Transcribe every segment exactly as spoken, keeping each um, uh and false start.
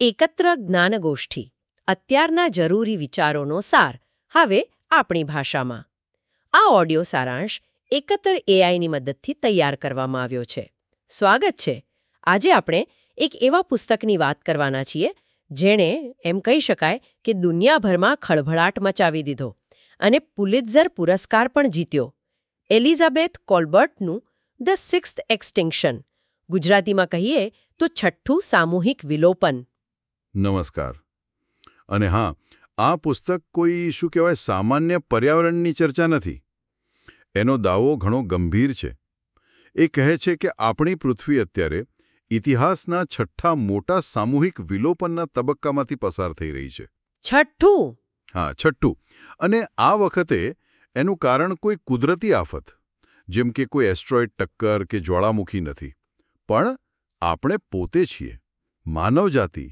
એકત્ર જ્ઞાનગોષ્ઠી અત્યારના જરૂરી વિચારોનો સાર હવે આપણી ભાષામાં. આ ઓડિયો સારાંશ એકત્ર એઆઈની મદદથી તૈયાર કરવામાં આવ્યો છે. સ્વાગત છે. આજે આપણે એક એવા પુસ્તકની વાત કરવાના છીએ જેણે એમ કહી શકાય કે દુનિયાભરમાં ખળભળાટ મચાવી દીધો અને પુલિત્ઝર પુરસ્કાર પણ જીત્યો. એલિઝાબેથ કોલ્બર્ટનું ધ સિક્સ્થ એક્સટિંક્શન, ગુજરાતીમાં કહીએ તો છઠ્ઠું સામૂહિક વિલોપન. નમસ્કાર. અને હા, આ પુસ્તક કોઈ શું કહેવાય સામાન્ય પર્યાવરણની ચર્ચા નથી. એનો દાવો ઘણો ગંભીર છે. એ કહે છે કે આપણી પૃથ્વી અત્યારે ઇતિહાસના છઠ્ઠા મોટા સામૂહિક વિલોપનના તબક્કામાંથી પસાર થઈ રહી છે. છઠ્ઠું? હા, છઠ્ઠું. અને આ વખતે એનું કારણ કોઈ કુદરતી આફત, જેમ કે કોઈ એસ્ટ્રોઇડ ટક્કર કે જ્વાળામુખી નથી, પણ આપણે પોતે છીએ, માનવજાતિ.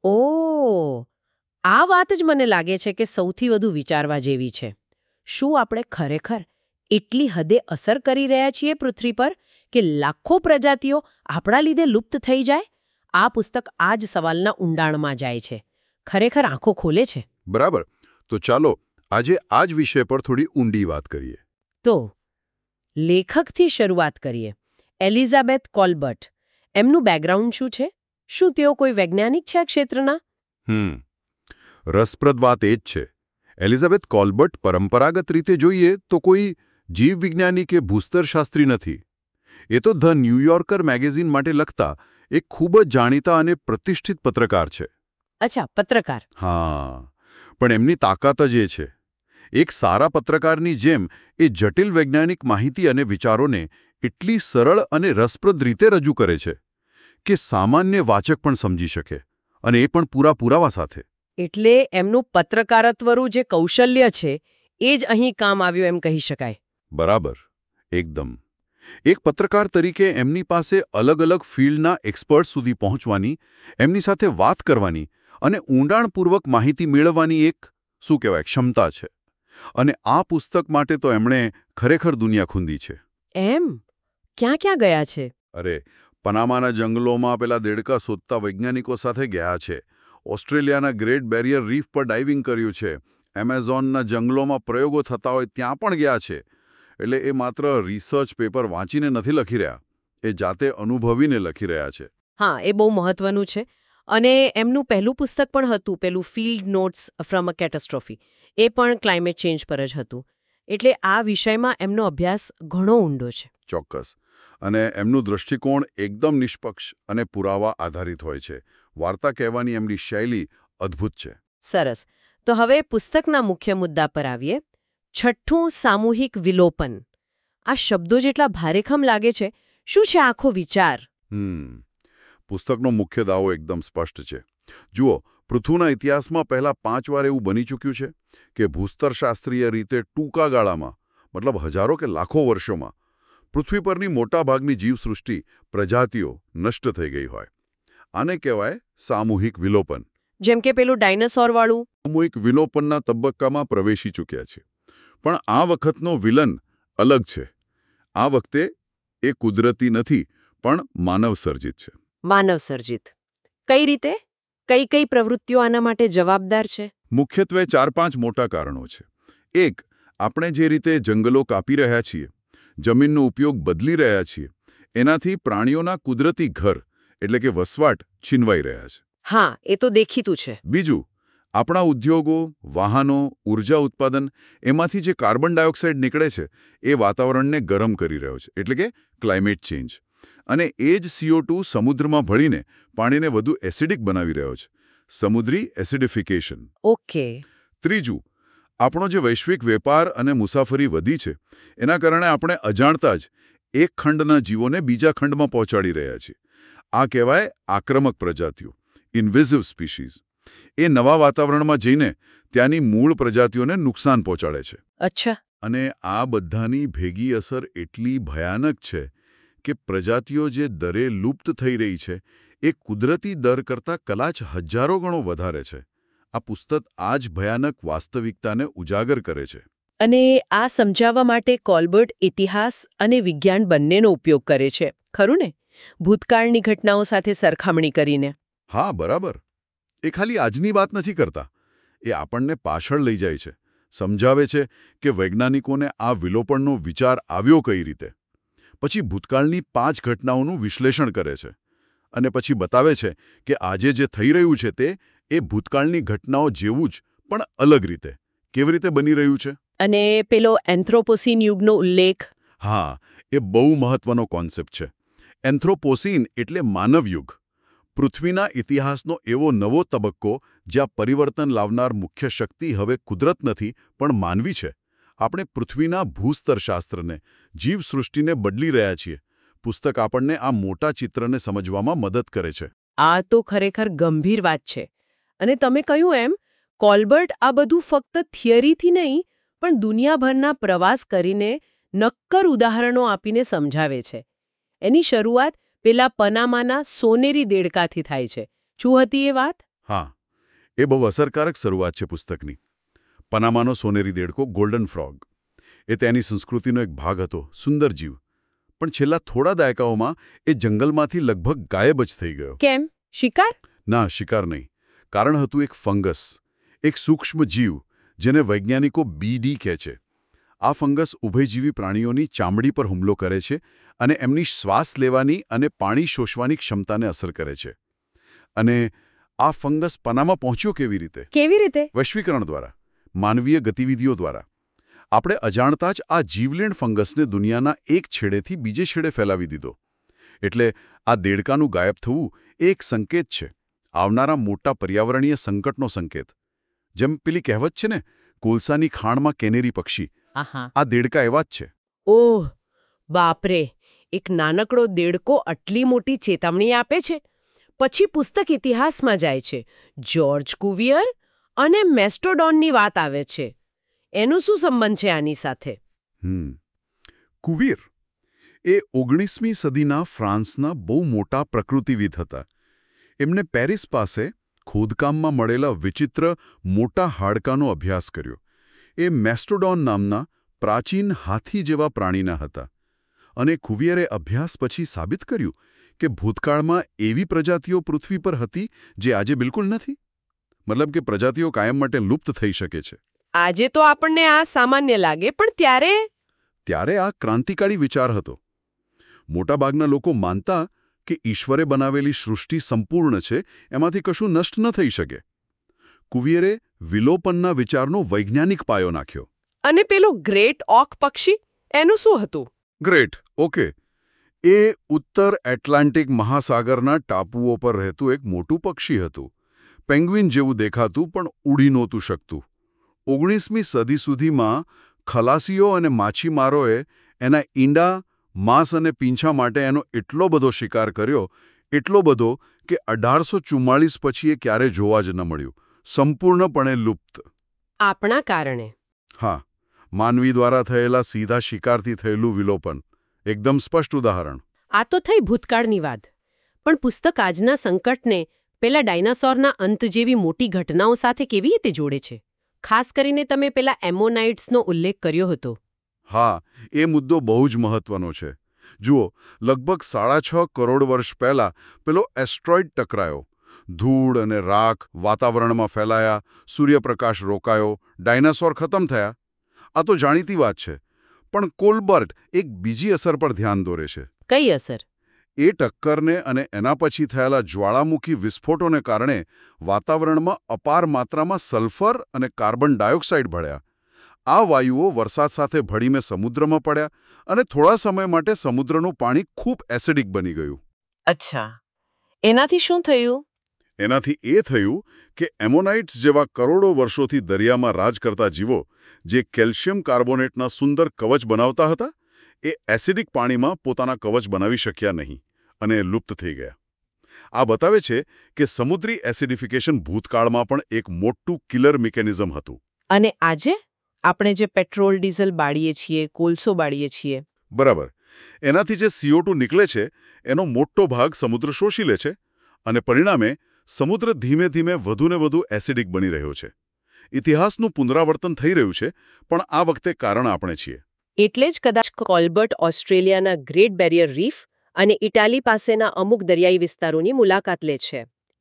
ઓહ, આ વાત જ મને લાગે છે કે સૌથી વધુ વિચારવા જેવી છે. શું આપણે ખરેખર એટલી હદે અસર કરી રહ્યા છીએ પૃથ્વી પર કે લાખો પ્રજાતિઓ આપણા લીધે લુપ્ત થઈ જાય? આ પુસ્તક આ જ સવાલના ઊંડાણમાં જાય છે, ખરેખર આંખો ખોલે છે. બરાબર. તો ચાલો આજે આ જ વિષય પર થોડી ઊંડી વાત કરીએ. તો લેખકથી શરૂઆત કરીએ. એલિઝાબેથ કોલ્બર્ટ, એમનું બેકગ્રાઉન્ડ શું છે? શું તેઓ કોઈ વૈજ્ઞાનિક છે આ ક્ષેત્રના? હમ રસપ્રદ વાત એ જ છે. એલિઝાબેથ કોલ્બર્ટ પરંપરાગત રીતે જોઈએ તો કોઈ જીવવિજ્ઞાની કે ભૂસ્તરશાસ્ત્રી નથી. એ તો ધ ન્યૂયોર્કર મેગેઝિન માટે લખતા એક ખૂબ જ જાણીતા અને પ્રતિષ્ઠિત પત્રકાર છે. અચ્છા, પત્રકાર. હા, પણ એમની તાકાત જ એ છે. એક સારા પત્રકારની જેમ એ જટિલ વૈજ્ઞાનિક માહિતી અને વિચારોને એટલી સરળ અને રસપ્રદ રીતે રજૂ કરે છે કે સામાન્ય વાચક પણ સમજી શકે, અને એ પણ પૂરા પુરાવા સાથે. એટલે એમનું પત્રકારત્વનું જે કૌશલ્ય છે એ જ અહીં કામ આવ્યું એમ કહી શકાય. બરાબર, એકદમ. એક પત્રકાર તરીકે એમની પાસે અલગ અલગ ફિલ્ડના એક્સપર્ટ સુધી પહોંચવાની, એમની સાથે વાત કરવાની અને ઊંડાણપૂર્વક માહિતી મેળવવાની એક શું કહેવાય ક્ષમતા છે. અને આ પુસ્તક માટે તો એમણે ખરેખર દુનિયા ખૂંદી છે. એમ? ક્યાં ક્યાં ગયા છે? અરે, પનામાના જંગલોમાં પેલા દેડકા શોધતા વૈજ્ઞાનિકો સાથે ગયા છે. ઓસ્ટ્રેલિયાના ગ્રેટ બેરિયર રીફ પર ડાઇવિંગ કર્યું છે. એમેઝોનના જંગલોમાં પ્રયોગો થતા હોય ત્યાં પણ ગયા છે. એટલે એ માત્ર રિસર્ચ પેપર વાંચીને નથી લખી રહ્યા, એ જાતે અનુભવીને લખી રહ્યા છે. હા, એ બહુ મહત્વનું છે. અને એમનું પહેલું પુસ્તક પણ હતું, પેલું field notes from a catastrophe. એ પણ ક્લાઇમેટ ચેન્જ પર જ હતું. એટલે આ વિષયમાં એમનો અભ્યાસ ઘણો ઊંડો છે. ચોક્કસ. અને એમનું દૃષ્ટિકોણ એકદમ નિષ્પક્ષ અને પુરાવા આધારિત હોય છે. વાર્તા કહેવાની એમની શૈલી અદ્ભુત છે. સરસ. તો હવે પુસ્તકના મુખ્ય મુદ્દા પર આવીએ. છઠ્ઠું સામૂહિક વિલોપન. આ શબ્દો જેટલા ભારેખમ લાગે છે, શું છે આખો વિચાર? હમ પુસ્તકનો મુખ્ય દાવો એકદમ સ્પષ્ટ છે. જુઓ, પૃથ્વીના ઇતિહાસમાં પહેલા પાંચ વાર એવું બની ચૂક્યું છે કે ભૂસ્તરશાસ્ત્રીય રીતે ટૂંકા ગાળામાં, મતલબ હજારો કે લાખો વર્ષોમાં, પૃથ્વી પરની મોટાભાગની જીવસૃષ્ટિ પ્રજાતિઓ નષ્ટ થઈ ગઈ હોય. આને કહેવાય સામૂહિક વિલોપન. જેમ કે પેલું ડાયનાસોરવાળું. સામૂહિક વિલોપનના તબક્કામાં પ્રવેશી ચૂક્યા છે. પણ આ વખતનો વિલન અલગ છે. આ વખતે એ કુદરતી નથી, પણ માનવસર્જિત છે. માનવસર્જિત કઈ રીતે? કઈ કઈ પ્રવૃત્તિઓ આના માટે જવાબદાર છે? મુખ્યત્વે ચાર પાંચ મોટા કારણો છે. એક, આપણે જે રીતે જંગલો કાપી રહ્યા છીએ, જમીનનો ઉપયોગ બદલી રહ્યા છીએ, એનાથી પ્રાણીઓના કુદરતી ઘર એટલે કે વસવાટ છીનવાઈ રહ્યા છે. હા, એ તો દેખીતું છે. બીજું, આપણા ઉદ્યોગો, વાહનો, ઉર્જા ઉત્પાદન, એમાંથી જે કાર્બન ડાયોક્સાઇડ નીકળે છે એ વાતાવરણને ગરમ કરી રહ્યો છે, એટલે કે ક્લાઇમેટ ચેન્જ. અને એ જ સી ઓ ટુ સમુદ્રમાં ભળીને પાણીને વધુ એસિડિક બનાવી રહ્યો છે, સમુદ્રી એસિડિફિકેશન. ઓકે. ત્રીજું, આપણો જે વૈશ્વિક વેપાર અને મુસાફરી વધી છે એના કારણે આપણે અજાણતા જ એક ખંડના જીવોને બીજા ખંડમાં પહોંચાડી રહ્યા છીએ. આ કહેવાય આક્રમક પ્રજાતિઓ, ઇન્વેઝિવ સ્પીશીઝ. એ નવા વાતાવરણમાં જઈને ત્યાંની મૂળ પ્રજાતિઓને નુકસાન પહોંચાડે છે. અચ્છા. અને આ બધાની ભેગી અસર એટલી ભયાનક છે કે પ્રજાતિઓ જે દરે લુપ્ત થઈ રહી છે એ કુદરતી દર કરતાં કદાચ હજારો ગણો વધારે છે. આ પુસ્તક આ જ ભયાનક વાસ્તવિકતાને ઉજાગર કરે છે. અને આ સમજાવવા માટે કોલ્બર્ટ ઇતિહાસ અને વિજ્ઞાન બંનેનો ઉપયોગ કરે છે, ખરું ને? ભૂતકાળની ઘટનાઓ સાથે સરખામણી કરીને. હા, બરાબર. એ ખાલી આજની વાત નથી કરતા, એ આપણને પાછળ લઈ જાય છે, સમજાવે છે કે વૈજ્ઞાનિકોને આ વિલોપનનો વિચાર આવ્યો કઈ રીતે. પછી ભૂતકાળની પાંચ ઘટનાઓનું વિશ્લેષણ કરે છે અને પછી બતાવે છે કે આજે જે થઈ રહ્યું છે તે એ ભૂતકાળની ઘટનાઓ જેવું જ પણ અલગ રીતે કેવી રીતે બની રહ્યું છે. અને પેલો એન્થ્રોપોસીન યુગનો ઉલ્લેખ. હા, એ બહુ મહત્વનો કોન્સેપ્ટ છે. એન્થ્રોપોસીન એટલે માનવયુગ. પૃથ્વીના ઇતિહાસનો એવો નવો તબક્કો જ્યાં પરિવર્તન લાવનાર મુખ્ય શક્તિ હવે કુદરત નથી પણ માનવી છે. આપણે પૃથ્વીના ભૂસ્તરશાસ્ત્રને, જીવસૃષ્ટિને બદલી રહ્યા છીએ. પુસ્તક આપણને આ મોટા ચિત્રને સમજવામાં મદદ કરે છે. આ તો ખરેખર ગંભીર વાત છે. અને તમે કહ્યું એમ, કોલ્બર્ટ આ બધું ફક્ત થિયરીથી નહીં પણ દુનિયાભરના પ્રવાસ કરીને નક્કર ઉદાહરણો આપીને સમજાવે છે. એની શરૂઆત પેલા પનામાના સોનેરી દેડકાથી થાય છે. શું હતી એ વાત? હા, એ બહુ અસરકારક શરૂઆત છે પુસ્તકની. પનામાનો સોનેરી દેડકો, ગોલ્ડન ફ્રોગ, એ તેની સંસ્કૃતિનો એક ભાગ હતો, સુંદર જીવ. પણ છેલ્લા થોડા દાયકાઓમાં એ જંગલમાંથી લગભગ ગાયબ જ થઈ ગયો. કેમ? શિકાર? ના, શિકાર નહીં. કારણ હતું એક ફંગસ, એક સૂક્ષ્મ જીવ જેને વૈજ્ઞાનિકો બીડી કહે છે. આ ફંગસ ઉભયજીવી પ્રાણીઓની ચામડી પર હુમલો કરે છે અને એમની શ્વાસ લેવાની અને પાણી શોષવાની ક્ષમતાને અસર કરે છે. અને આ ફંગસ પનામાં પહોંચ્યો કેવી રીતે? કેવી રીતે? વૈશ્વિકરણ દ્વારા, માનવીય ગતિવિધિઓ દ્વારા. આપણે અજાણતા જ આ જીવલેણ ફંગસને દુનિયાના એક છેડેથી બીજે છેડે ફેલાવી દીધો. એટલે આ દેડકાનું ગાયબ થવું એ એક સંકેત છે, આવનારા મોટા પર્યાવરણીય સંકટનો સંકેત. જેમ પેલી કહેવત છે ને, કોલસાની ખાણમાં કેનેરી પક્ષી. આ દેડકા એવા જ છે. ઓહ બાપરે, એક નાનકડો દેડકો આટલી મોટી ચેતવણી આપે છે. પછી પુસ્તક ઇતિહાસમાં જાય છે. જ્યોર્જ કુવિયર અને મેસ્ટોડોનની વાત આવે છે. એનું શું સંબંધ છે આની સાથે? હમ કુવિર એ ઓગણીસમી સદીના ફ્રાન્સના બહુ મોટા પ્રકૃતિવિદ હતા. એમને પેરિસ પાસે ખોદકામમાં મળેલા વિચિત્ર મોટા હાડકાનો અભ્યાસ કર્યો. એ મેસ્ટોડોન નામના પ્રાચીન હાથી જેવા પ્રાણીના હતા. અને કુવિયરે અભ્યાસ પછી સાબિત કર્યું કે ભૂતકાળમાં એવી પ્રજાતિઓ પૃથ્વી પર હતી જે આજે બિલકુલ નથી. મતલબ કે પ્રજાતિઓ કાયમ માટે લુપ્ત થઈ શકે છે. આજે તો આપણને આ સામાન્ય લાગે, પણ ત્યારે ત્યારે આ ક્રાંતિકારી વિચાર હતો. મોટાભાગના લોકો માનતા કે ઈશ્વરે બનાવેલી સૃષ્ટિ સંપૂર્ણ છે, એમાંથી કશું નષ્ટ ન થઈ શકે. કુવિયરે વિલોપનના વિચારનો વૈજ્ઞાનિક પાયો નાખ્યો. અને પેલું ગ્રેટ ઓક પક્ષી, એનું શું હતું? ગ્રેટ ઓકે એ ઉત્તર એટલાન્ટિક મહાસાગરના ટાપુઓ પર રહેતું એક મોટું પક્ષી હતું. પેંગ્વિન જેવું દેખાતું પણ ઉડી નહોતું શકતું. ઓગણીસમી સદી સુધીમાં ખલાસીઓ અને માછીમારોએ એના ઈંડા, માંસ અને પીંછા માટે એનો એટલો બધો શિકાર કર્યો, એટલો બધો કે અઢારસો ચુમ્માળીસ પછી એ ક્યારે જોવા જ ન મળ્યું. સંપૂર્ણપણે લુપ્ત. આપણા કારણે? હા, માનવી દ્વારા થયેલા સીધા શિકારથી થયેલું વિલોપન. એકદમ સ્પષ્ટ ઉદાહરણ. આ તો થઈ ભૂતકાળની વાત. પણ પુસ્તક આજના સંકટને પેલા ડાયનાસોરના અંત જેવી મોટી ઘટનાઓ સાથે કેવી રીતે જોડે છે? ખાસ કરીને તમે પેલા એમોનાઇટ્સનો ઉલ્લેખ કર્યો હતો. હા, એ મુદ્દો બહુ જ મહત્વનો છે. જુઓ, લગભગ સાડા છ કરોડ વર્ષ પહેલાં પેલો એસ્ટ્રોઇડ ટકરાયો. ધૂળ અને રાખ વાતાવરણમાં ફેલાયા, સૂર્યપ્રકાશ રોકાયો, ડાયનાસોર ખતમ થયા. આ તો જાણીતી વાત છે. પણ કોલ્બર્ટ એક બીજી અસર પર ધ્યાન દોરે છે. કઈ અસર? એ ટક્કરને અને એના પછી થયેલા જ્વાળામુખી વિસ્ફોટોને કારણે વાતાવરણમાં અપાર માત્રામાં સલ્ફર અને કાર્બન ડાયોક્સાઇડ ભળ્યા. આ વાયુઓ વરસાદ સાથે ભળીને સમુદ્રમાં પડ્યા અને થોડા સમય માટે સમુદ્રનું પાણી ખૂબ એસિડિક બની ગયું. અચ્છા, એનાથી શું થયું? એનાથી એ થયું કે એમોનાઇટ્સ જેવા કરોડો વર્ષોથી દરિયામાં રાજ કરતા જીવો, જે કેલ્શિયમ કાર્બોનેટના સુંદર કવચ બનાવતા હતા, એ એસિડિક પાણીમાં પોતાના કવચ બનાવી શક્યા નહીં અને લુપ્ત થઈ ગયા. આ બતાવે છે કે સમુદ્રી એસિડિફિકેશન ભૂતકાળમાં પણ એક મોટું કિલર મિકેનિઝમ હતું. અને આજે આપણે જે પેટ્રોલ ડીઝલ બાળીએ છીએ, કોલસો બાળીએ છીએ, બરાબર, એનાથી જે સી ઓ ટુ નીકળે છે એનો મોટો ભાગ સમુદ્ર શોષી લે છે અને પરિણામે સમુદ્ર ધીમે ધીમે વધુને વધુ એસિડિક બની રહ્યો છે. ઇતિહાસનું પુનરાવર્તન થઈ રહ્યું છે, પણ આ વખતે કારણ આપણે છીએ. એટલે જ કદાચ કોલ્બર્ટ ઓસ્ટ્રેલિયાના ગ્રેટ બેરિયર રીફ અને ઇટાલી પાસેના અમુક દરિયાઈ વિસ્તારોની મુલાકાત લે છે.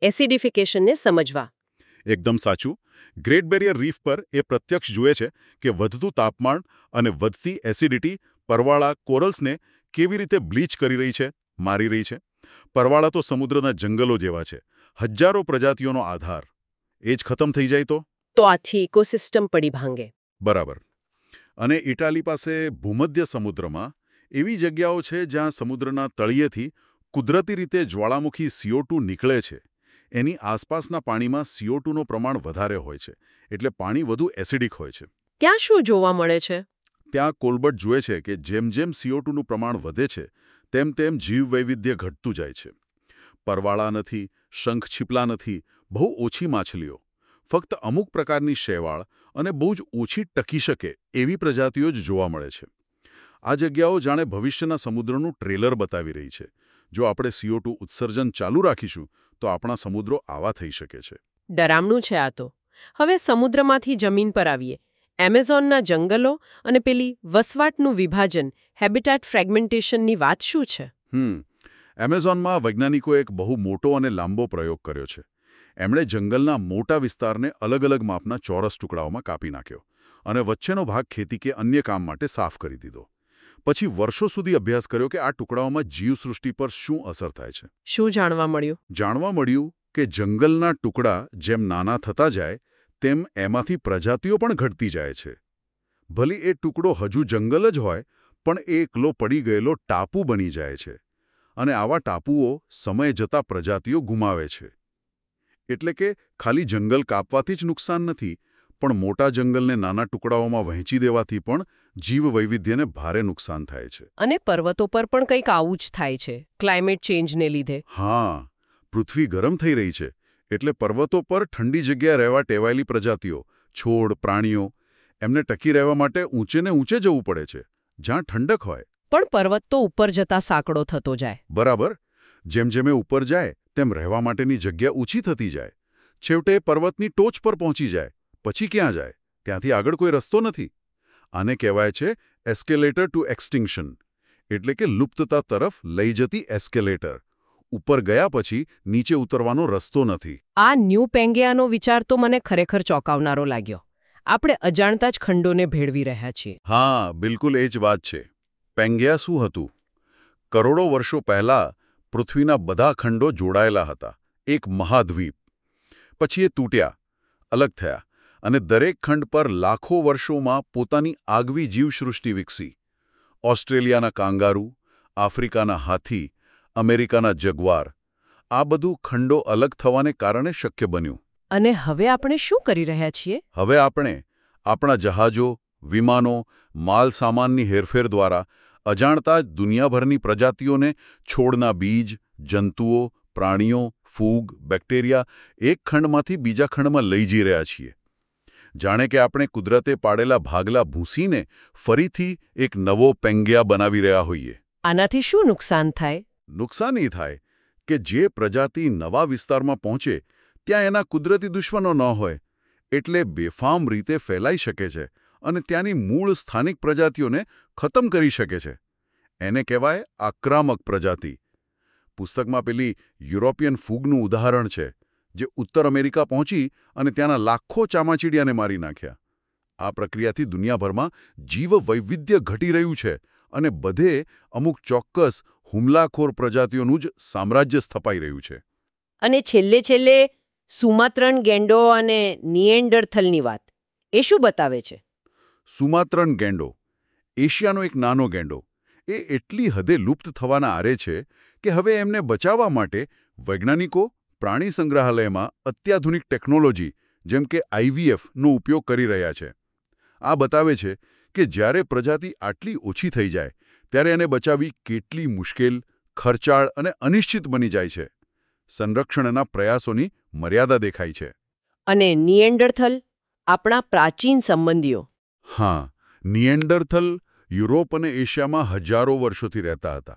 એસિડિફિકેશનને સમજવા. એકદમ સાચું. ગ્રેટ બેરિયર રીફ પર એ પ્રત્યક્ષ જુએ છે કે વધતું તાપમાન અને વધતી એસિડિટી પરવાળા કોરલ્સને કેવી રીતે બ્લીચ કરી રહી છે, મારી રહી છે. પરવાળા તો સમુદ્રના જંગલો જેવા છે, હજારો પ્રજાતિઓનો આધાર. એ જ ખતમ થઈ જાય તો તો આથી ઇકોસિસ્ટમ પડી ભાંગે. બરાબર. અને ઇટાલી પાસે ભૂમધ્ય સમુદ્રમાં એવી જગ્યાઓ છે જ્યાં સમુદ્રના તળિયેથી કુદરતી રીતે જ્વાળામુખી સી ઓ ટુ નીકળે છે. એની આસપાસના પાણીમાં સી ઓ ટુ નું પ્રમાણ વધારે હોય છે, એટલે પાણી વધુ એસિડિક હોય છે. ત્યાં શું જોવા મળે છે? ત્યાં કોલબર્ટ જુએ છે કે જેમ જેમ સી ઓ ટુ નું પ્રમાણ વધે છે તેમ તેમ જીવવૈવિધ્ય ઘટતું જાય છે. પરવાળા નથી, શંખ છીપલા નથી, બહુ ઓછી માછલીઓ, ફક્ત અમુક પ્રકારની શેવાળ અને બહુ જ ઓછી ટકી શકે એવી પ્રજાતિઓ જ જોવા મળે છે. આ જગ્યાઓ જાણે ભવિષ્યના સમુદ્રનું ટ્રેલર બતાવી રહી છે. જો આપણે સી ઓ ટુ ઉત્સર્જન ચાલુ રાખીશું તો આપણા સમુદ્રો આવા થઈ શકે છે. ડરામણું છે આ તો. હવે સમુદ્રમાંથી જમીન પર આવીએ. એમેઝોનના જંગલો અને પેલી વસવાટનું વિભાજન, હેબિટેટ ફ્રેગમેન્ટેશનની વાત શું છે? હમ એમેઝોનમાં વૈજ્ઞાનિકોએ એક બહુ મોટો અને લાંબો પ્રયોગ કર્યો છે. એમણે જંગલના મોટા વિસ્તારને અલગ અલગ માપના ચોરસ ટુકડાઓમાં કાપી નાખ્યો અને વચ્ચેનો ભાગ ખેતી કે અન્ય કામ માટે સાફ કરી દીધો. પછી વર્ષો સુધી અભ્યાસ કર્યો કે આ ટુકડાઓમાં જીવસૃષ્ટિ પર શું અસર થાય છે. શું જાણવા મળ્યું? જાણવા મળ્યું કે જંગલના ટુકડા જેમ નાના થતા જાય તેમ એમાંથી પ્રજાતિઓ પણ ઘટતી જાય છે. ભલે એ ટુકડો હજુ જંગલ જ હોય, પણ એ એકલો પડી ગયેલો ટાપુ બની જાય છે. અને આવા ટાપુઓ સમય જતાં પ્રજાતિઓ ગુમાવે છે. એટલે કે ખાલી જંગલ કાપવાથી જ નુકસાન નથી, પણ મોટા જંગલને નાના ટુકડાઓમાં વહેંચી દેવાથી પણ જીવવૈવિધ્યને ભારે નુકસાન થાય છે. અને પર્વતો પર પણ કંઈક આવું જ થાય છે, ક્લાઇમેટ ચેન્જને લીધે. હા, પૃથ્વી ગરમ થઈ રહી છે, એટલે પર્વતો પર ઠંડી જગ્યાએ રહેવા ટેવાયેલી પ્રજાતિઓ, છોડ, પ્રાણીઓ, એમને ટકી રહેવા માટે ઊંચે ને ઊંચે જવું પડે છે, જ્યાં ઠંડક હોય. પણ પર્વત તો ઉપર જતા સાંકડો થતો જાય. બરાબર. જેમ જેમ એ ઉપર જાય તેમ રહેવા માટેની જગ્યા ઓછી થતી જાય. છેવટે પર્વતની ટોચ પર પહોંચી જાય. પછી ક્યાં જાય? ત્યાંથી આગળ કોઈ રસ્તો નથી. આને કહેવાય છે એસ્કેલેટર ટુ એક્સટિંક્શન, એટલે કે લુપ્તતા તરફ લઈ જતી એસ્કેલેટર. ઉપર ગયા પછી નીચે ઉતરવાનો રસ્તો નથી. આ ન્યૂ પેંગેયાનો વિચાર તો મને ખરેખર ચોંકાવનારો લાગ્યો. આપણે અજાણતા જ ખંડોને ભેળવી રહ્યા છીએ. હા, બિલકુલ એ જ વાત છે. પેંગેયા શું હતું? કરોડો વર્ષો પહેલા પૃથ્વીના બધા ખંડો જોડાયેલા હતા, એક મહાદ્વીપ. પછી એ તૂટ્યા, અલગ થયા, અને દરેક ખંડ પર લાખો વર્ષોમાં પોતાની આગવી જીવસૃષ્ટિ વિકસી. ઓસ્ટ્રેલિયાના કાંગારૂ, આફ્રિકાના હાથી, અમેરિકાના જગવાર, આ બધું ખંડો અલગ થવાને કારણે શક્ય બન્યું. અને હવે આપણે શું કરી રહ્યા છીએ? હવે આપણે આપણા જહાજો, વિમાનો, માલ સામાનની હેરફેર દ્વારા અજાણતા જ દુનિયાભરની પ્રજાતિઓને, છોડના બીજ, જંતુઓ, પ્રાણીઓ, ફૂગ, બેક્ટેરિયા એક ખંડમાંથી બીજા ખંડમાં લઈ જઈ રહ્યા છીએ. જાણે કે આપણે કુદરતે પાડેલા ભાગલા ભૂંસીને ફરીથી એક નવો પેંગેયા બનાવી રહ્યા હોઈએ. આનાથી શું નુકસાન થાય? નુકસાન એ થાય કે જે પ્રજાતિ નવા વિસ્તારમાં પહોંચે ત્યાં એના કુદરતી દુશ્મનો ન હોય, એટલે બેફામ રીતે ફેલાઈ શકે છે અને ત્યાંની મૂળ સ્થાનિક પ્રજાતિઓને ખતમ કરી શકે છે. એને કહેવાય આક્રમક પ્રજાતિ. પુસ્તકમાં પેલી યુરોપિયન ફૂગનું ઉદાહરણ છે, જે ઉત્તર અમેરિકા પહોંચી અને ત્યાંના લાખો ચામાચીડિયાને મારી નાખ્યા. આ પ્રક્રિયાથી દુનિયાભરમાં જીવવૈવિધ્ય ઘટી રહ્યું છે અને બધે અમુક ચોક્કસ હુમલાખોર પ્રજાતિઓનું જ સામ્રાજ્ય સ્થપાઈ રહ્યું છે. અને છેલ્લે છેલ્લે સુમાત્રન ગેંડો અને નિએન્ડરથલની વાત, એ શું બતાવે છે? સુમાત્રન ગેંડો, એશિયાનો એક નાનો ગેંડો, એ એટલી હદે લુપ્ત થવાના આરે છે કે હવે એમને બચાવવા માટે વૈજ્ઞાનિકો પ્રાણી સંગ્રહાલયમાં અત્યાધુનિક ટેકનોલોજી જેમ કે આઈ વી એફ નો ઉપયોગ કરી રહ્યા છે. આ બતાવે છે કે જ્યારે પ્રજાતિ આટલી ઓછી થઈ જાય ત્યારે એને બચાવવી કેટલી મુશ્કેલ, ખર્ચાળ અને અનિશ્ચિત બની જાય છે. સંરક્ષણના પ્રયાસોની મર્યાદા દેખાય છે. અને નિએન્ડરથલ, આપણા પ્રાચીન સંબંધીઓ? હા, નિએન્ડરથલ યુરોપ અને એશિયામાં હજારો વર્ષોથી રહેતા હતા.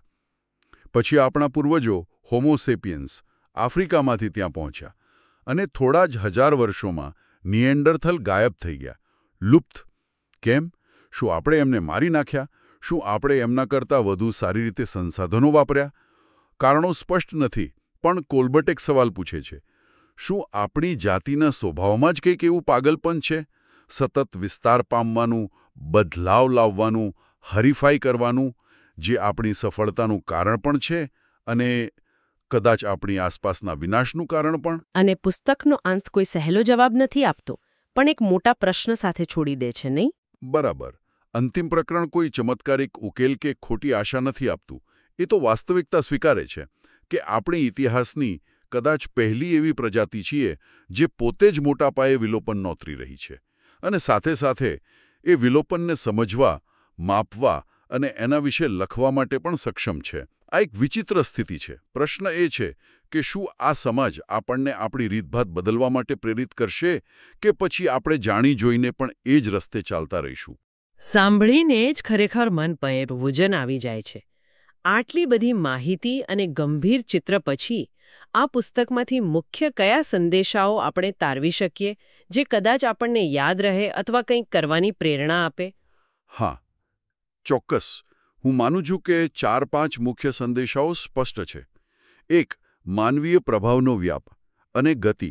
પછી આપણા પૂર્વજો હોમોસેપિયન્સ આફ્રિકામાંથી ત્યાં પહોંચ્યા અને થોડા જ હજાર વર્ષોમાં નિએન્ડરથલ ગાયબ થઈ ગયા, લુપ્ત. કેમ? શું આપણે એમને મારી નાખ્યા? શું આપણે એમના કરતાં વધુ સારી રીતે સંસાધનો વાપર્યા? કારણો સ્પષ્ટ નથી, પણ કોલબર્ટ એક સવાલ પૂછે છે. શું આપણી જાતિના સ્વભાવમાં જ કંઈક એવું પાગલપન છે? સતત વિસ્તાર પામવાનું, બદલાવ લાવવાનું, હરીફાઈ કરવાનું, જે આપણી સફળતાનું કારણ પણ છે અને કદાચ આપણી આસપાસના વિનાશનું કારણ પણ? અને પુસ્તકનો અંશ કોઈ સહેલો જવાબ નથી આપતો, પણ એક મોટા પ્રશ્ન સાથે છોડી દે છે, નહીં? બરાબર. અંતિમ પ્રકરણ કોઈ ચમત્કારિક ઉકેલ કે ખોટી આશા નથી આપતું. એ તો વાસ્તવિકતા સ્વીકારે છે કે આપણી ઇતિહાસની કદાચ પહેલી એવી પ્રજાતિ છીએ જે પોતે જ મોટા પાયે વિલોપન નોતરી રહી છે. અને સાથે સાથે એ વિલોપનને સમજવા, માપવા અને એના વિશે લખવા માટે પણ સક્ષમ છે. આ એક વિચિત્ર સ્થિતિ છે. પ્રશ્ન એ છે કે શું આ સમાજ આપણને આપણી રીતભાત બદલવા માટે પ્રેરિત કરશે કે પછી આપણે જાણી જોઈને પણ એ જ રસ્તે ચાલતા રહીશું? સાંભળીને જ ખરેખર મન પર વજન આવી જાય છે. આટલી બધી માહિતી અને ગંભીર ચિત્ર પછી આ પુસ્તકમાંથી મુખ્ય કયા સંદેશાઓ આપણે તારવી શકીએ જે કદાચ આપણને યાદ રહે અથવા કંઈક કરવાની પ્રેરણા આપે? હા, ચોક્કસ. હું માનું છું કે ચાર પાંચ મુખ્ય સંદેશાઓ સ્પષ્ટ છે. એક, માનવીય પ્રભાવનો વ્યાપ અને ગતિ.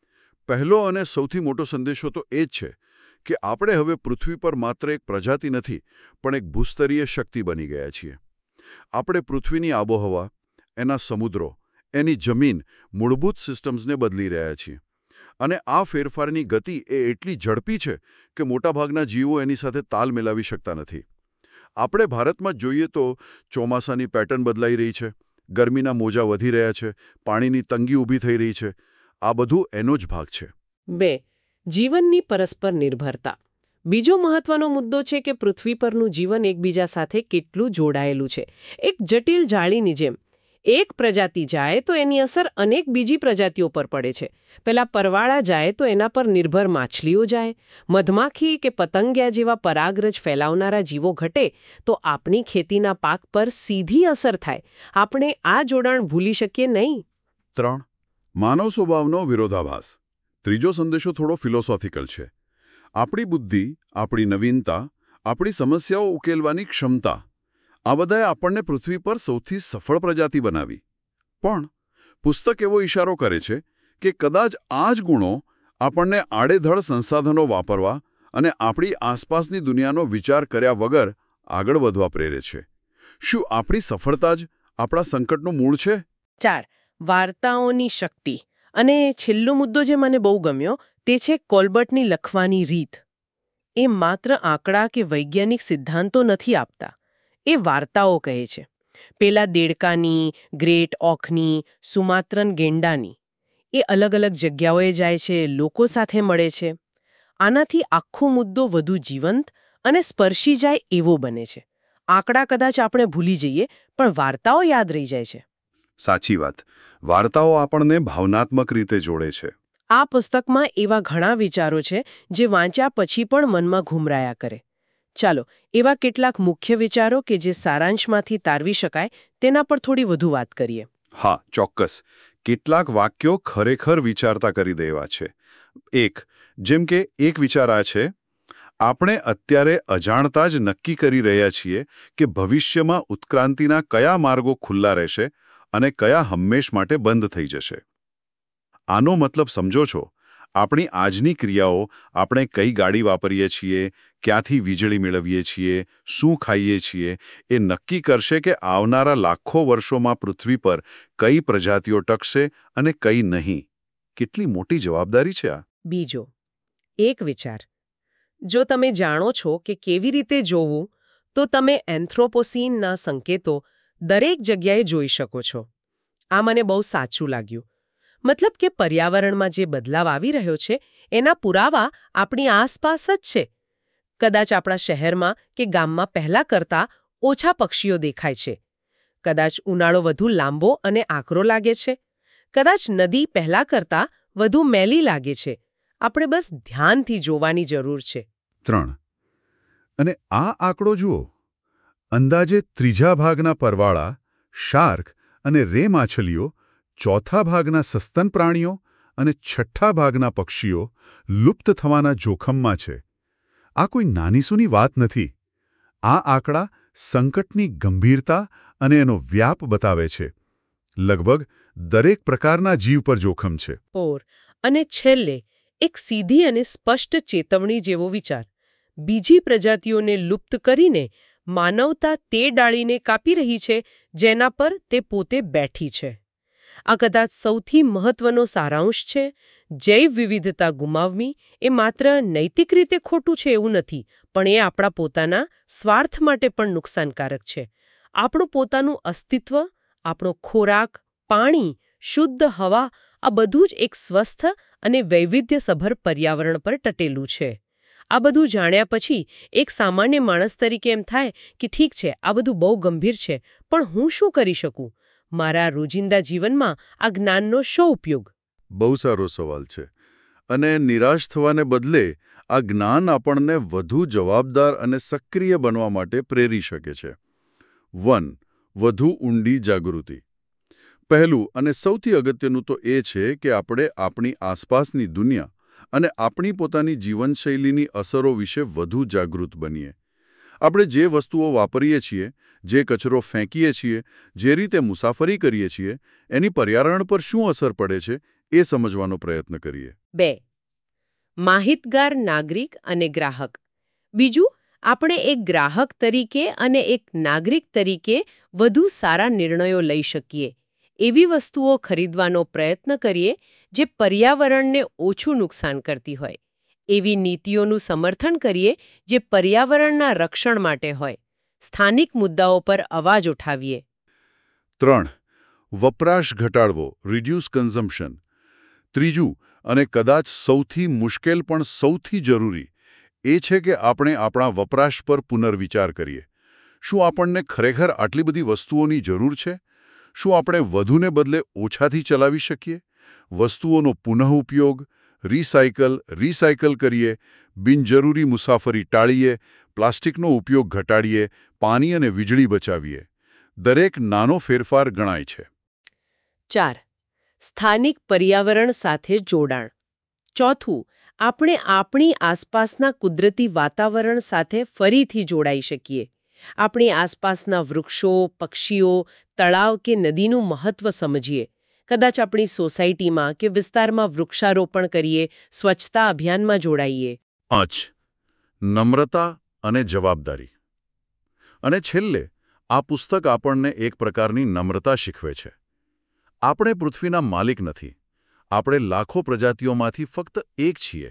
પહેલો અને સૌથી મોટો સંદેશો તો એ જ છે કે આપણે હવે પૃથ્વી પર માત્ર એક પ્રજાતિ નથી, પણ એક ભૂસ્તરીય શક્તિ બની ગયા છીએ. આપણે પૃથ્વીની આબોહવા, એના સમુદ્રો, એની જમીન, મૂળભૂત સિસ્ટમ્સને બદલી રહ્યા છીએ. અને આ ફેરફારની ગતિ એ એટલી ઝડપી છે કે મોટાભાગના જીવો એની સાથે તાલ મિલાવી શકતા નથી. આપણે ભારતમાં જોઈએ તો ચોમાસાની પેટર્ન બદલાઈ રહી છે, ગરમીના મોજા વધી રહ્યા છે, પાણીની તંગી ઊભી થઈ રહી છે. આ બધું એનો જ ભાગ છે. બે, જીવનની પરસ્પર નિર્ભરતા. બીજો મહત્વનો મુદ્દો છે કે પૃથ્વી પરનું જીવન એકબીજા સાથે કેટલું જોડાયેલું છે. એક જટિલ જાળીની જેમ. એક પ્રજાતિ જાય તો એની અસર અનેક બીજી પ્રજાતિઓ પર પડે છે. પેલા પરવાળા જાય તો એના પર નિર્ભર માછલીઓ જાય. મધમાખી કે પતંગિયા જેવા પરાગરજ ફેલાવનારા જીવો ઘટે તો આપણી ખેતીના પાક પર સીધી અસર થાય. આપણે આ જોડાણ ભૂલી શકીએ નહીં. ત્રણ, માનવ સ્વભાવનો વિરોધાભાસ. ત્રીજો સંદેશો થોડો ફિલોસોફિકલ છે. આપણી બુદ્ધિ, આપણી નવીનતા, આપણી સમસ્યાઓ ઉકેલવાની ક્ષમતા, આ બધાએ આપણને પૃથ્વી પર સૌથી સફળ પ્રજાતિ બનાવી. પણ પુસ્તક એવો ઇશારો કરે છે કે કદાચ આ જ ગુણો આપણને આડેધડ સંસાધનો વાપરવા અને આપણી આસપાસની દુનિયાનો વિચાર કર્યા વગર આગળ વધવા પ્રેરે છે. શું આપણી સફળતા જ આપણા સંકટનું મૂળ છે? ચાર, વાર્તાઓની શક્તિ. અને છેલ્લો મુદ્દો જે મને બહુ ગમ્યો તે છે કોલ્બર્ટની લખવાની રીત. એ માત્ર આંકડા કે વૈજ્ઞાનિક સિદ્ધાંતો નથી આપતા. એ વાર્તાઓ કહે છે. પેલા દેડકાની, ગ્રેટ ઓકની, સુમાત્રન ગેંડાની. એ અલગ અલગ જગ્યાઓએ જાય છે, લોકો સાથે મળે છે. આનાથી આખો મુદ્દો વધુ જીવંત અને સ્પર્શી જાય એવો બને છે. આંકડા કદાચ આપણે ભૂલી જઈએ, પણ વાર્તાઓ યાદ રહી જાય છે. સાચી વાત. વાર્તાઓ આપણને ભાવનાત્મક રીતે જોડે છે. આ પુસ્તકમાં એવા ઘણા વિચારો છે જે વાંચ્યા પછી પણ મનમાં ઘૂમરાયા કરે. ચાલો, એવા કેટલાક મુખ્ય વિચારો કે જે સારાંશમાંથી તારવી શકાય તેના પર થોડી વધુ વાત કરીએ. હા, ચોક્કસ. કેટલાક વાક્યો ખરેખર વિચારતા કરી દેવા છે. એક, જેમ કે એક વિચાર આ છે, આપણે અત્યારે અજાણતા જ નક્કી કરી રહ્યા છીએ કે ભવિષ્યમાં ઉત્ક્રાંતિના કયા માર્ગો ખુલ્લા રહેશે અને કયા હંમેશ માટે બંધ થઈ જશે. આનો મતલબ સમજો છો? આપણી આજની ક્રિયાઓ, આપણે કઈ ગાડી વાપરીએ છીએ, ક્યાંથી વીજળી મેળવીએ છીએ, શું ખાઈએ છીએ, એ નક્કી કરશે કે આવનારા લાખો વર્ષોમાં પૃથ્વી પર કઈ પ્રજાતિઓ ટકશે અને કઈ નહીં. કેટલી મોટી જવાબદારી છે આ. બીજો એક વિચાર, જો તમે જાણો છો કે કેવી રીતે જોવું, તો તમે એન્થ્રોપોસીનના સંકેતો દરેક જગ્યાએ જોઈ શકો છો. આ મને બહુ સાચું લાગ્યું. મતલબ કે પર્યાવરણમાં જે બદલાવ આવી રહ્યો છે એના પુરાવા આપણી આસપાસ જ છે. કદાચ આપણા શહેરમાં કે ગામમાં પહેલાં કરતાં ઓછા પક્ષીઓ દેખાય છે. કદાચ ઉનાળો વધુ લાંબો અને આકરો લાગે છે. કદાચ નદી પહેલાં કરતાં વધુ મેલી લાગે છે. આપણે બસ ધ્યાનથી જોવાની જરૂર છે. ત્રણ, અને આ આંકડો જુઓ. અંદાજે ત્રીજા ભાગના પરવાળા, શાર્ક અને રે માછલીઓ, ચોથા ભાગના સસ્તન પ્રાણીઓ અને છઠ્ઠા ભાગના પક્ષીઓ લુપ્ત થવાના જોખમમાં છે. આ કોઈ નાનીસૂની વાત નથી. આ આંકડા સંકટની ગંભીરતા અને એનો વ્યાપ બતાવે છે. લગભગ દરેક પ્રકારના જીવ પર જોખમ છે. ઓર અને છેલ્લે એક સીધી અને સ્પષ્ટ ચેતવણી જેવો વિચાર. બીજી પ્રજાતિઓને લુપ્ત કરીને માનવતા તે ડાળીને કાપી રહી છે જેના પર તે પોતે બેઠી છે. આ કદાચ સૌથી મહત્વનો સારાંશ છે. જૈવ વિવિધતા ગુમાવવી એ માત્ર નૈતિક રીતે ખોટું છે એવું નથી, પણ એ આપણા પોતાના સ્વાર્થ માટે પણ નુકસાનકારક છે. આપણું પોતાનું અસ્તિત્વ, આપણો ખોરાક, પાણી, શુદ્ધ હવા, આ બધું જ એક સ્વસ્થ અને વૈવિધ્યસભર પર્યાવરણ પર ટટેલું છે. આ બધું જાણ્યા પછી એક સામાન્ય માણસ તરીકે એમ થાય કે ઠીક છે, આ બધું બહુ ગંભીર છે, પણ હું શું કરી શકું? મારા રોજિંદા જીવનમાં આ જ્ઞાનનો શો ઉપયોગ? બહુ સારો સવાલ છે. અને નિરાશ થવાને બદલે આ જ્ઞાન આપણને વધુ જવાબદાર અને સક્રિય બનવા માટે પ્રેરી શકે છે. વન વધુ ઊંડી જાગૃતિ. પહેલું અને સૌથી અગત્યનું તો એ છે કે આપણે આપણી આસપાસની દુનિયા અને આપણી પોતાની જીવનશૈલીની અસરો વિશે વધુ જાગૃત બનીએ. આપણે જે વસ્તુઓ વાપરીએ છીએ, જે કચરો ફેંકીએ છીએ, જે રીતે મુસાફરી કરીએ છીએ, એની પર્યાવરણ પર શું અસર પડે છે એ સમજવાનો પ્રયત્ન કરીએ. બે માહિતગાર નાગરિક અને ગ્રાહક. બીજું, આપણે એક ગ્રાહક તરીકે અને એક નાગરિક તરીકે વધુ સારા નિર્ણયો લઈ શકીએ. એવી વસ્તુઓ ખરીદવાનો પ્રયત્ન કરીએ જે પર્યાવરણને ઓછું નુકસાન કરતી હોય. એવી નીતિઓનું સમર્થન કરીએ જે પર્યાવરણના રક્ષણ માટે હોય. સ્થાનિક મુદ્દાઓ પર અવાજ ઉઠાવીએ. ત્રણ વપરાશ ઘટાડવો, રિડ્યુસ કન્ઝમ્પશન. ત્રીજું અને કદાચ સૌથી મુશ્કેલ પણ સૌથી જરૂરી એ છે કે આપણે આપણા વપરાશ પર પુનર્વિચાર કરીએ. શું આપણને ખરેખર આટલી બધી વસ્તુઓની જરૂર છે? શું આપણે વધુને બદલે ઓછાથી ચલાવી શકીએ? વસ્તુઓનો પુનઃઉપયોગ, રિસાયકલ રિસાયકલ કરીએ, બિનજરૂરી મુસાફરી ટાળીએ, પ્લાસ્ટિકનો ઉપયોગ ઘટાડીએ, પાણી અને વીજળી બચાવીએ. દરેક નાનો ફેરફાર ગણાય છે. ચાર સ્થાનિક પર્યાવરણ સાથે જોડાણ. ચોથું, આપણે આપણી આસપાસના કુદરતી વાતાવરણ સાથે ફરીથી જોડાઈ શકીએ. આપણી આસપાસના વૃક્ષો, પક્ષીઓ, તળાવ કે નદીનું મહત્વ સમજીએ. કદાચ આપણી સોસાયટીમાં કે વિસ્તારમાં વૃક્ષારોપણ કરીએ, સ્વચ્છતા અભિયાનમાં જોડાઈએ. પાંચ નમ્રતા અને જવાબદારી. અને છેલ્લે આ પુસ્તક આપણને એક પ્રકારની નમ્રતા શીખવે છે. આપણે પૃથ્વીના માલિક નથી. આપણે લાખો પ્રજાતિઓમાંથી ફક્ત એક છીએ.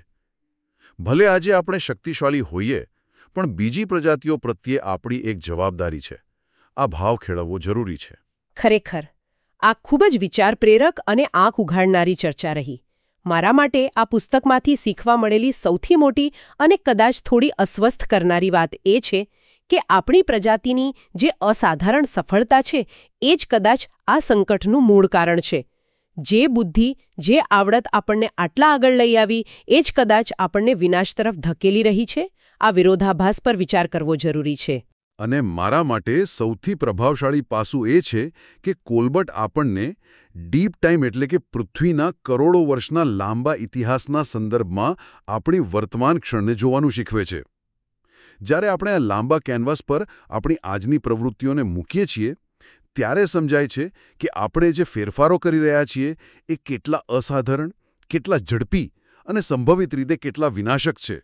ભલે આજે આપણે શક્તિશાળી હોઈએ, પણ બીજી પ્રજાતિઓ પ્રત્યે આપણી એક જવાબદારી છે. આ ભાવ ખેડવવો જરૂરી છે. ખરેખર આ ખૂબ જ વિચાર પ્રેરક અને આંખ ઉઘાડનારી ચર્ચા રહી. મારા માટે આ પુસ્તકમાંથી શીખવા મળેલી સૌથી મોટી અને કદાચ થોડી અસ્વસ્થ કરનારી વાત એ છે કે આપણી પ્રજાતિની જે અસાધારણ સફળતા છે એ જ કદાચ આ સંકટનું મૂળ કારણ છે. જે બુદ્ધિ, જે આવડત આપણને આટલા આગળ લઈ આવી એ જ કદાચ આપણને વિનાશ તરફ ધકેલી રહી છે. આ વિરોધાભાસ પર વિચાર કરવો જરૂરી છે. અને મારા માટે સૌથી પ્રભાવશાળી પાસું એ છે કે કોલ્બર્ટ આપણને ડીપ ટાઈમ એટલે કે પૃથ્વીના કરોડો વર્ષના લાંબા ઇતિહાસના સંદર્ભમાં આપણી વર્તમાન ક્ષણને જોવાનું શીખવે છે. જ્યારે આપણે આ લાંબા કેનવાસ પર આપણી આજની પ્રવૃત્તિઓને મૂકીએ છીએ, ત્યારે સમજાય છે કે આપણે જે ફેરફારો કરી રહ્યા છીએ એ કેટલા અસાધારણ, કેટલા ઝડપી અને સંભવિત રીતે કેટલા વિનાશક છે.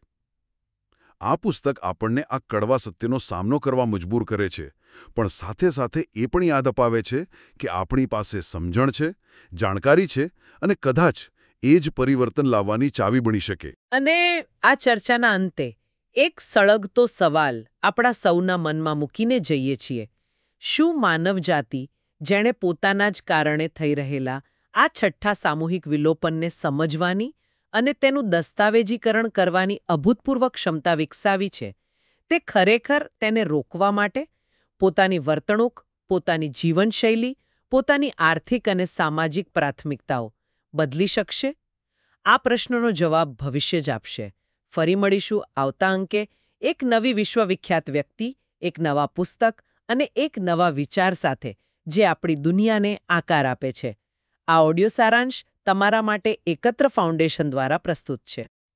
આ પુસ્તક આપણને આ કડવા સત્યનો સામનો કરવા મજબૂર કરે છે, પણ સાથે સાથે એ પણ યાદ અપાવે છે કે આપણી પાસે સમજણ છે, જાણકારી છે અને કદાચ એ જ પરિવર્તન લાવવાની ચાવી બની શકે. અને આ ચર્ચાના અંતે એક સળગતો સવાલ આપણા સૌના મનમાં મૂકીને જઈએ છીએ. શું માનવજાતિ, જેણે પોતાના જ કારણે થઈ રહેલા આ છઠ્ઠા સામૂહિક વિલોપનને સમજવાની અને તેનું દસ્તાવેજીકરણ કરવાની અભૂતપૂર્વ ક્ષમતા વિકસાવી છે, તે ખરેખર તેને રોકવા માટે પોતાની વર્તણૂક, પોતાની જીવનશૈલી, પોતાની આર્થિક અને સામાજિક પ્રાથમિકતાઓ બદલી શકશે? આ પ્રશ્નનો જવાબ ભવિષ્ય જ આપશે. ફરી મળીશું આવતા અંકે એક નવી વિશ્વવિખ્યાત વ્યક્તિ, એક નવા પુસ્તક અને એક નવા વિચાર સાથે જે આપણી દુનિયાને આકાર આપે છે. આ ઓડિયો સારાંશ તમારા માટે એકત્ર ફાઉન્ડેશન દ્વારા પ્રસ્તુત છે.